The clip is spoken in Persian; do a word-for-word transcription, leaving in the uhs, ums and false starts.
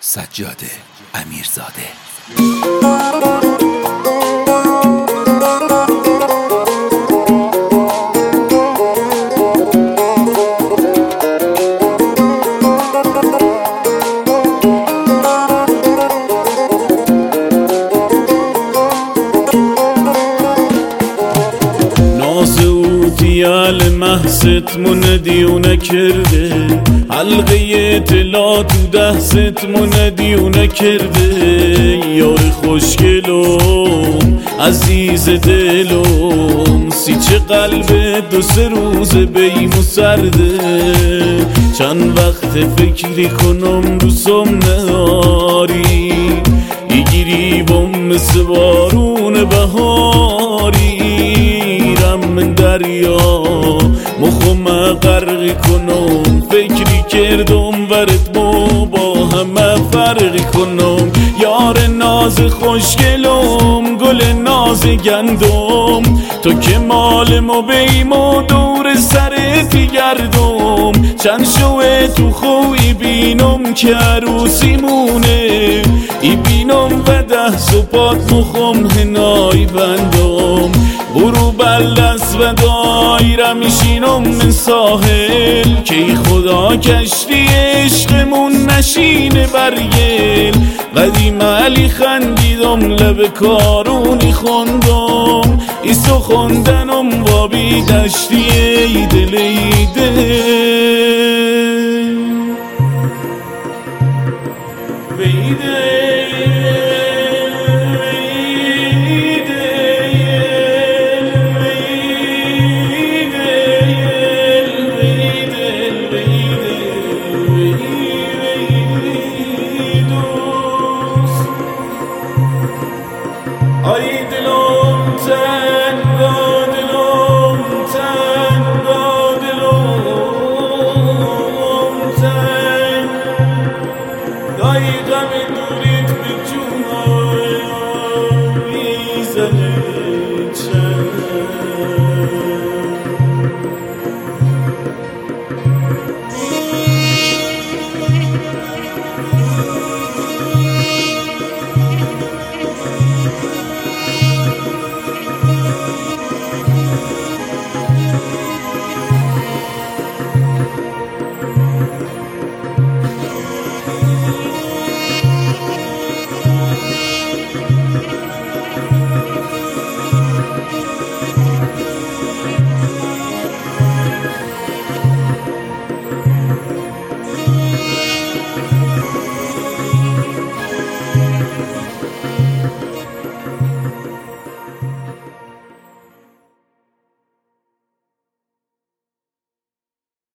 سجاد امیرزاده. دیال محست من دیونه کرده، حلقه طلا تو دست من دیونه کرده. یار خوشگلم عزیز دلم، سیچه قلب دو سه روز بیم و سرده. چند وقت فکری کنم دوستم نداری، ایگیری بم مثل بارون بهاری. من دریا مخم غرقی کنم، فکری کردم ورد مو با همه فرقی کنم. یار ناز خوشگلم، گل ناز گندم، تو که مال مو بیم و دور سرتی گردم. چند شوه تو خوی بینم که عروسی مونه، ای بینم و ده سپات مخم هنای بندم. برو بلدست و دایره میشینم من ساحل، که ای خدا کشتی عشقمون نشینه برگل. قدیم علی خندیدم لب کارونی خوندم، ای سخندنم وابی دشتی ای دل ای دل.